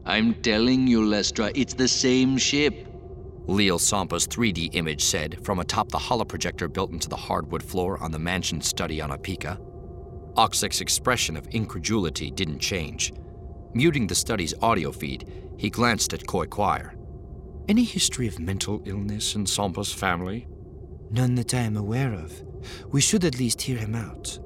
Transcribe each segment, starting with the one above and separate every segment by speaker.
Speaker 1: I'm telling you, Lestra, it's the same ship.
Speaker 2: Leal Sampa's 3D image said from atop the holoprojector built into the hardwood floor on the mansion study on Apika. Oxic's expression of incredulity didn't change. Muting the study's audio feed, he glanced at Khoi Choir. Any history of mental illness in Sampa's family?
Speaker 3: None that I am aware of. We should at least hear him out.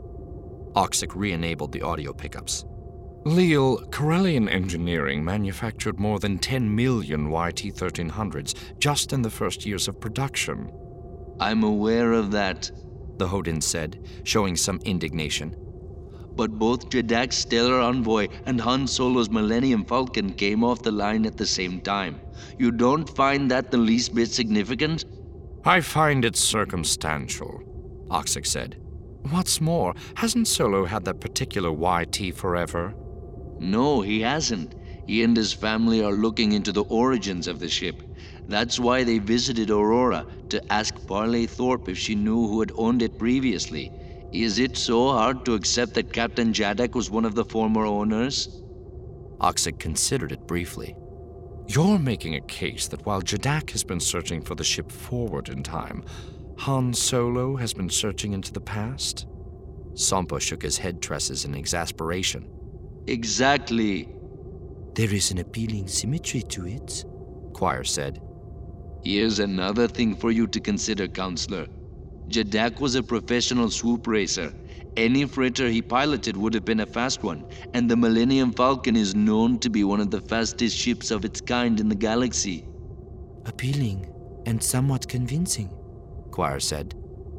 Speaker 2: Oxic re-enabled the audio pickups.
Speaker 4: Leal, Corellian Engineering manufactured more than 10 million YT-1300s just in the first years of production.
Speaker 1: I'm aware of that,
Speaker 2: the Hodin said, showing some indignation.
Speaker 1: But both Jedak's Stellar Envoy and Han Solo's Millennium Falcon came off the line at the same time. You don't find that the least bit significant?
Speaker 4: I find it circumstantial,
Speaker 2: Oxic said.
Speaker 4: What's more, hasn't Solo had that particular YT forever?
Speaker 1: No, he hasn't. He and his family are looking into the origins of the ship. That's why they visited Aurora, to ask Parley Thorpe if she knew who had owned it previously. Is it so hard to accept that Captain Jadak was one of the former owners?
Speaker 2: Oxic considered it briefly.
Speaker 4: You're making a case that while Jadak has been searching for the ship forward in time, Han Solo has been searching into the past?
Speaker 2: Sampa shook his head tresses in exasperation.
Speaker 1: Exactly.
Speaker 3: There is an appealing symmetry to it,
Speaker 2: Choir said.
Speaker 1: Here's another thing for you to consider, Counselor. Jadak was a professional swoop racer. Any freighter he piloted would have been a fast one, and the Millennium Falcon is known to be one of the fastest ships of its kind in the galaxy.
Speaker 3: Appealing and somewhat convincing,
Speaker 2: Choir said.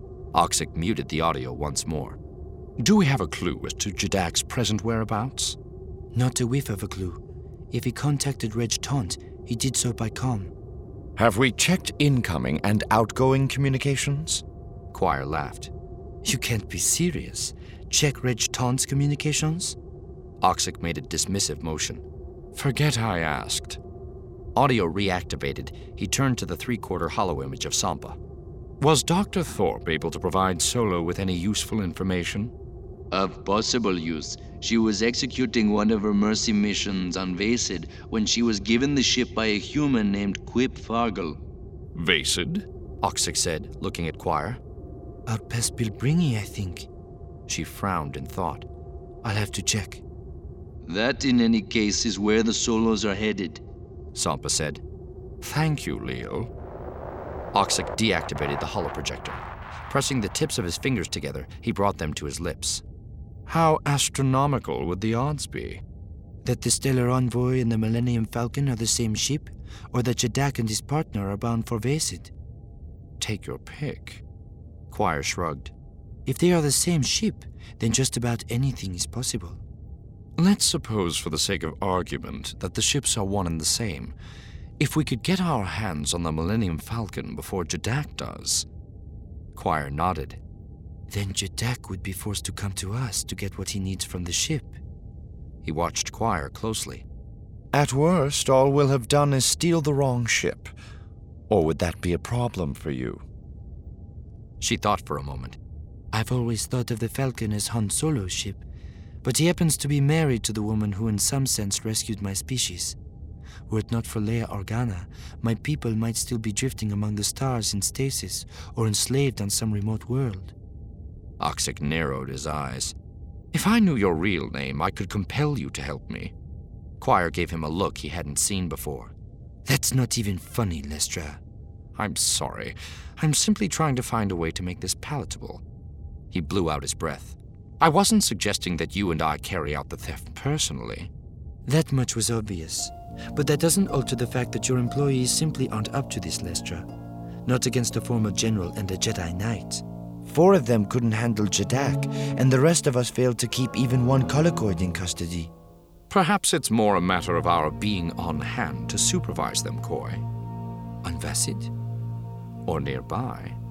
Speaker 2: Oxic muted the audio once more.
Speaker 4: Do we have a clue as to Jadak's present whereabouts?
Speaker 3: Not a whiff of a clue. If he contacted Reg Taunt, he did so by comm.
Speaker 4: Have we checked incoming and outgoing communications?
Speaker 2: Choir laughed.
Speaker 3: You can't be serious. Check Reg Taunt's communications?
Speaker 2: Oxic made a dismissive motion.
Speaker 4: Forget I asked.
Speaker 2: Audio reactivated. He turned to the 3/4 hollow image of Sampa.
Speaker 4: Was Dr. Thorpe able to provide Solo with any useful information?
Speaker 1: Of possible use. She was executing one of her mercy missions on Vasid when she was given the ship by a human named Quip Fargle.
Speaker 4: Vasid?
Speaker 2: Oxic said, looking at Choir.
Speaker 3: Out past Bilbringi, I think.
Speaker 2: She frowned in thought.
Speaker 3: I'll have to check.
Speaker 1: That, in any case, is where the Solos are headed,
Speaker 2: Sampa said.
Speaker 4: Thank you, Leal.
Speaker 2: Oxic deactivated the holoprojector. Pressing the tips of his fingers together, he brought them to his lips.
Speaker 4: How astronomical would the odds be?
Speaker 3: That the Stellar Envoy and the Millennium Falcon are the same ship, or that Jadak and his partner are bound for Vasid?
Speaker 4: Take your pick.
Speaker 2: Choir shrugged.
Speaker 3: If they are the same ship, then just about anything is possible.
Speaker 4: Let's suppose, for the sake of argument, that the ships are one and the same. If we could get our hands on the Millennium Falcon before Jadak does.
Speaker 2: Choir nodded.
Speaker 3: Then Jadak would be forced to come to us to get what he needs from the ship.
Speaker 2: He watched Choir closely.
Speaker 4: At worst, all we'll have done is steal the wrong ship. Or would that be a problem for you?
Speaker 2: She thought for a moment.
Speaker 3: I've always thought of the Falcon as Han Solo's ship, but he happens to be married to the woman who in some sense rescued my species. Were it not for Leia Organa, my people might still be drifting among the stars in stasis or enslaved on some remote world.
Speaker 2: Oxic narrowed his eyes.
Speaker 4: If I knew your real name, I could compel you to help me.
Speaker 2: Choir gave him a look he hadn't seen before.
Speaker 3: That's not even funny, Lestra.
Speaker 4: I'm sorry. I'm simply trying to find a way to make this palatable.
Speaker 2: He blew out his breath.
Speaker 4: I wasn't suggesting that you and I carry out the theft personally.
Speaker 3: That much was obvious. But that doesn't alter the fact that your employees simply aren't up to this, Lestra. Not against a former general and a Jedi Knight. 4 of them couldn't handle Jadak, and the rest of us failed to keep even one Colicoid in custody.
Speaker 4: Perhaps it's more a matter of our being on hand to supervise them, Khoi.
Speaker 3: On Vasid?
Speaker 4: Or nearby.